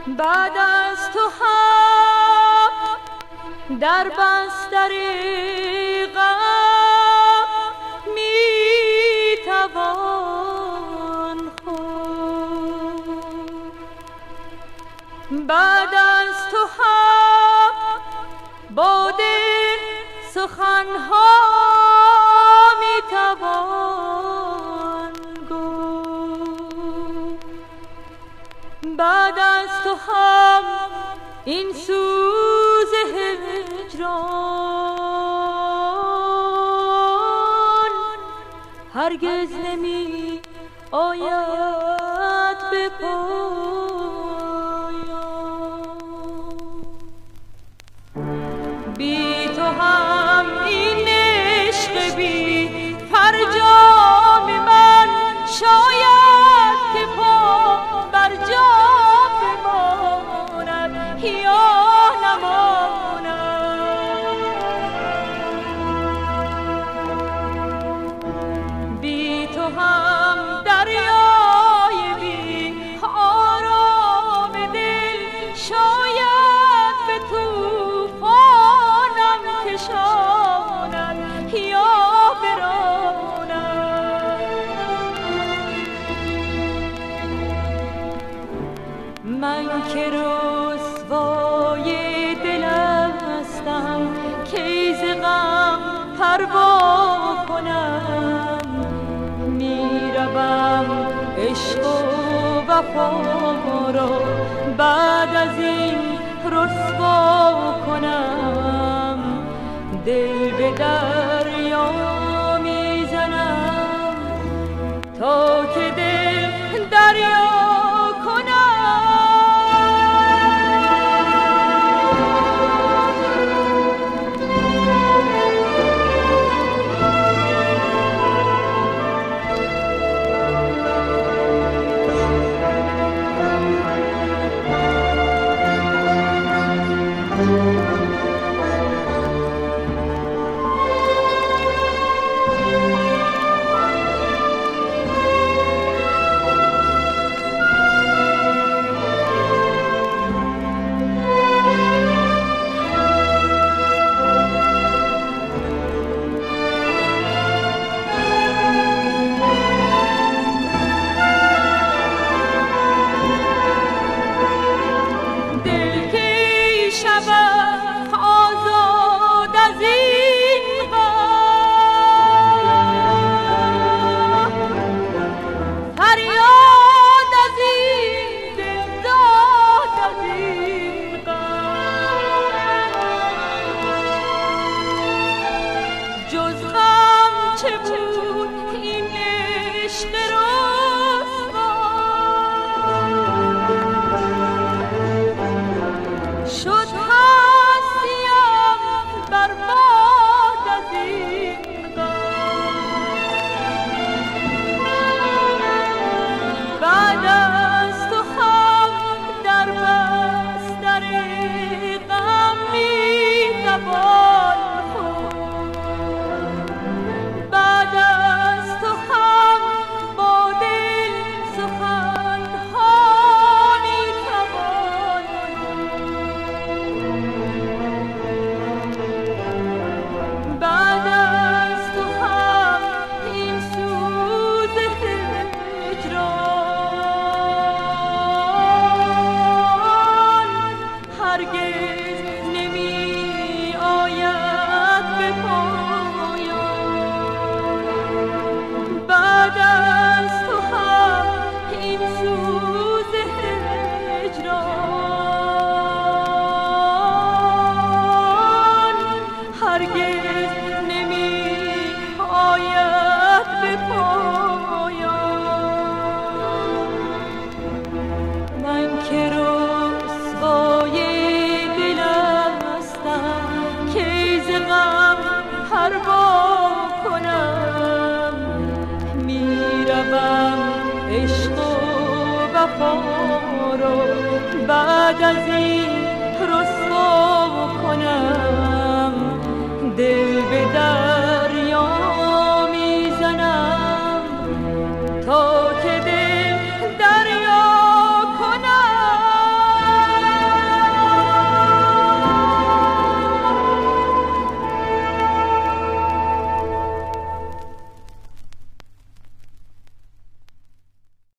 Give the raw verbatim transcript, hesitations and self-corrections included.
بعد از تو هم در بستر غم میتوان خورد. بعد از تو هم با دل سخنها میتوان گفت. بعد از تو هم این سوز هجران هرگز نمی آید به پایان. بی تو هم این عشق بی فرجام من شاید که پا بر جا بماند یا نماند. بی تو هم دریای بی آرام دل شاید به طوفانم کشاند یا براند. من که رسوای دلم هستم کی ز غم پروا کنم. میروم عشق و وفا را بعد از این رسوا کنم. دل به دریا میزنم تا که دل دریا بعد از این رسوا کنم. دل به در